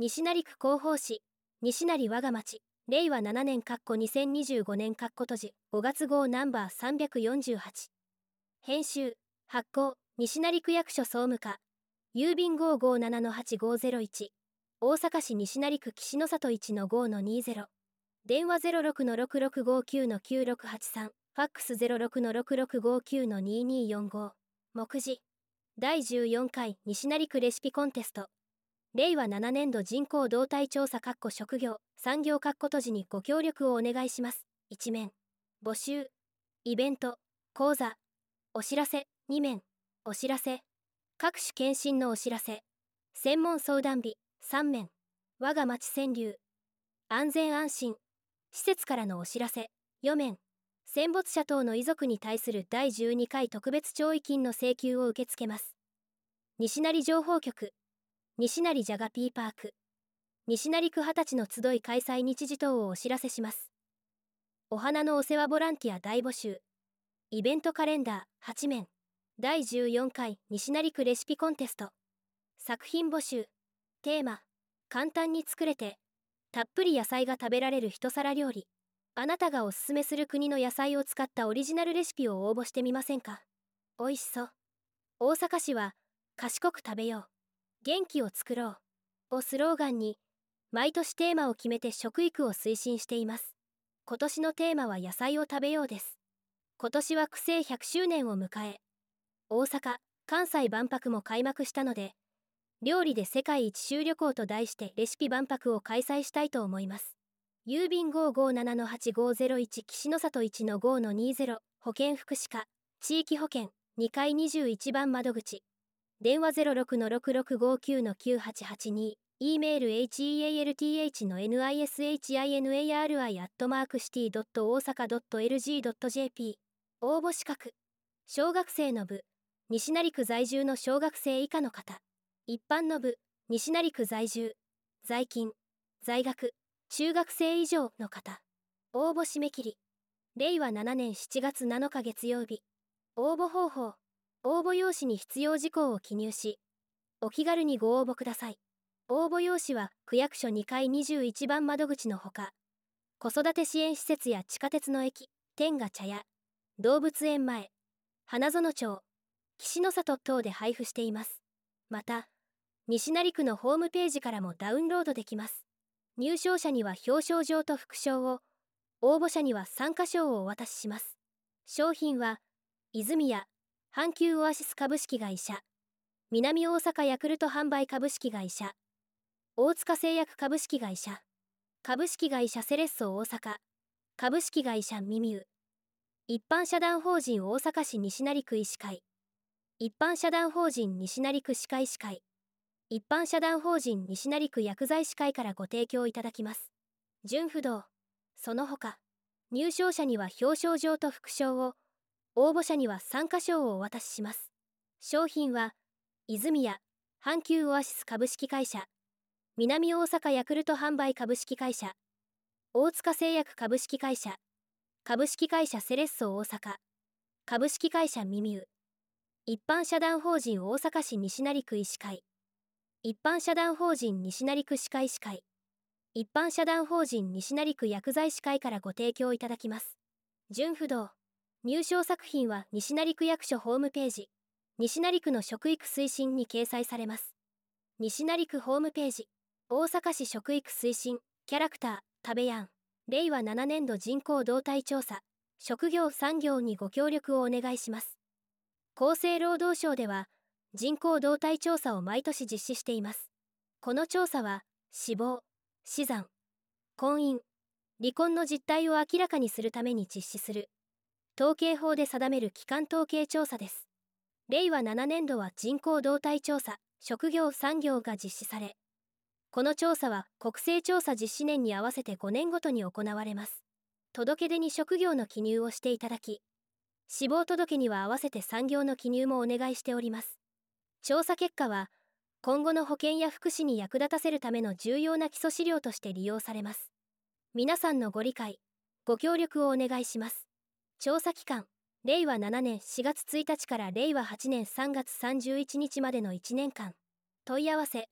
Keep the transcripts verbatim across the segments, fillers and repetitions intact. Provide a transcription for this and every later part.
西成区広報誌、西成我が町、れいわななねんにせんにじゅうごねん閉じ、ごがつ号ナンバーさんびゃくよんじゅうはち。編集、発行、西成区役所総務課、郵便 ごーごーななのはちごーぜろいち、大阪市西成区岸の里 いちのごのにじゅう、電話 ゼロろくのろくろくごきゅうのきゅうろくはちさん、ファックス ゼロろくのろくろくごきゅうのにによんご、目次、だいじゅうよんかい西成区レシピコンテスト、れいわななねんど人口動態調査職業、産業閉じにご協力をお願いします。いち面、募集、イベント、講座、お知らせ、に面、お知らせ、各種検診のお知らせ、専門相談日、さん面、我が町川柳、安全安心、施設からのお知らせ、よ面、戦没者等の遺族に対するだいじゅうにかい特別弔意金の請求を受け付けます。西成情報局、西成ジャガピーパーク、西成区二十歳の集い開催日時等をお知らせします。お花のお世話ボランティア大募集、イベントカレンダーはち面、だいじゅうよんかい西成区レシピコンテスト、作品募集、テーマ、簡単に作れて、たっぷり野菜が食べられる一皿料理、あなたがおすすめする国の野菜を使ったオリジナルレシピを応募してみませんか。おいしそう。大阪市は、賢く食べよう。元気を作ろう。をスローガンに、毎年テーマを決めて食育を推進しています。今年のテーマは野菜を食べようです。今年は区政ひゃくしゅうねんを迎え、大阪・関西万博も開幕したので、料理で世界一周旅行と題してレシピ万博を開催したいと思います。郵便 ごーごーななのはちごーぜろいち 岸の里 いちのごのにじゅう、保健福祉課、地域保健、にかいにじゅういちばん窓口、電話 ゼロろくのろくろくごきゅうのきゅうはちはちに、E メール ヘヘルト の ニシナリ アットマークシティドットオーサカドットエルジードットジェーピー。応募資格、小学生の部、西成区在住の小学生以下の方、一般の部、西成区在住、在勤、在学、中学生以上の方。応募締め切り、れいわななねんしちがつなのか月曜日。応募方法、応募用紙に必要事項を記入し、お気軽にご応募ください。応募用紙は区役所にかいにじゅういちばん窓口のほか、子育て支援施設や地下鉄の駅、天下茶屋、動物園前、花園町、岸の里等で配布しています。また、西成区のホームページからもダウンロードできます。入賞者には表彰状と副賞を、応募者には参加賞をお渡しします。商品は、泉屋、阪急オアシス株式会社、南大阪ヤクルト販売株式会社、大塚製薬株式会社、株式会社セレッソ大阪、株式会社ミミウ、一般社団法人大阪市西成区医師会、一般社団法人西成区歯科医師会、一般社団法人西成区薬剤師会からご提供いただきます。順不動、その他、入賞者には表彰状と副賞を、応募者には参加賞をお渡しします。商品は、泉屋、阪急オアシス株式会社、南大阪ヤクルト販売株式会社、大塚製薬株式会社、株式会社セレッソ大阪、株式会社ミミウ、一般社団法人大阪市西成区医師会、一般社団法人西成区歯科医師会、一般社団法人西成区薬剤師会からご提供いただきます。順不動、入賞作品は西成区役所ホームページ、西成区の食育推進に掲載されます。西成区ホームページ、大阪市食育推進、キャラクター、食べやん、れいわななねんど人口動態調査、職業産業にご協力をお願いします。厚生労働省では、人口動態調査を毎年実施しています。この調査は、死亡、死産、婚姻、離婚の実態を明らかにするために実施する、統計法で定める基幹統計調査です。れいわななねんどは人口動態調査、職業産業が実施され、この調査は国勢調査実施年に合わせてごねんごとに行われます。届け出に職業の記入をしていただき、死亡届には合わせて産業の記入もお願いしております。調査結果は、今後の保健や福祉に役立たせるための重要な基礎資料として利用されます。皆さんのご理解、ご協力をお願いします。調査期間、れいわななねんしがつついたちかられいわはちねんさんがつさんじゅういちにちまでのいちねんかん。問い合わせ、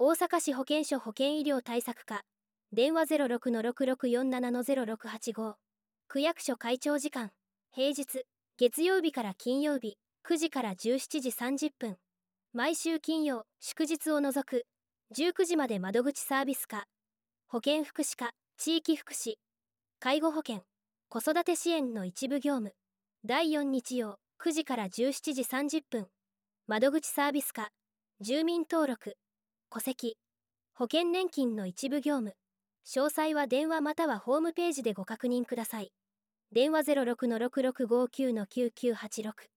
大阪市保健所保健医療対策課、電話 ゼロろくのろくろくよんななのゼロろくはちご。区役所開庁時間、平日、月曜日から金曜日、くじからじゅうしちじさんじゅっぷん。毎週金曜、祝日を除く、じゅうくじまで窓口サービス課、保健福祉課、地域福祉、介護保険、子育て支援の一部業務。だいよん日曜、くじからじゅうしちじさんじゅっぷん。窓口サービス課、住民登録、戸籍、保険年金の一部業務。詳細は電話またはホームページでご確認ください。電話 ゼロろくのろくろくごきゅうのきゅうきゅうはちろく。